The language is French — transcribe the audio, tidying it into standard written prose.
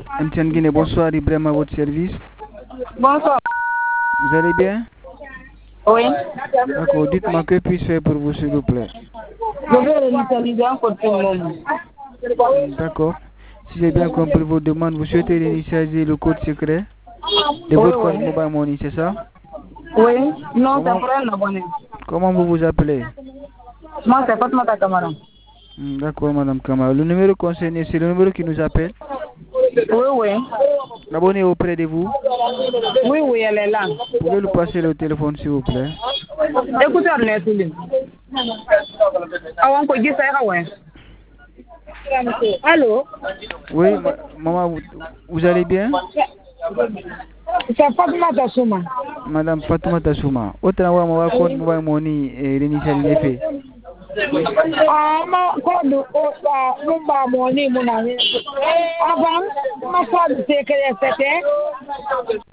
MTN Guinée, bonsoir, Ibrahim à votre service. Bonsoir. Vous allez bien? Oui. D'accord, dites-moi que puis-je faire pour vous, s'il vous plaît. Je vais réinitialiser encore tout le monde. D'accord. Si j'ai bien compris vos demandes, vous souhaitez réinitialiser le code secret de Oui, votre compte oui. Mobile Money, c'est ça? Oui. Non, c'est Comment, pour un abonné. comment vous vous appelez? Moi, c'est Fatma Kamara. D'accord, Madame Kamara. Le numéro concerné, c'est le numéro qui nous appelle. Oui, oui. L'abonné est auprès de vous. Oui, oui, elle est là. Pouvez-vous passer le téléphone, s'il vous plaît? Écoutez, on est tous. Ah, on peut dire ça, ouais. Allô? Oui, maman, vous allez bien? C'est Fatma Tassouma. Madame Fatouma Tassouma. Autant wa mawa compte Mobile Money et réinitialiser fait. Ah, ma code Mobile Money, mon ami. Avant, ma code secret, c'était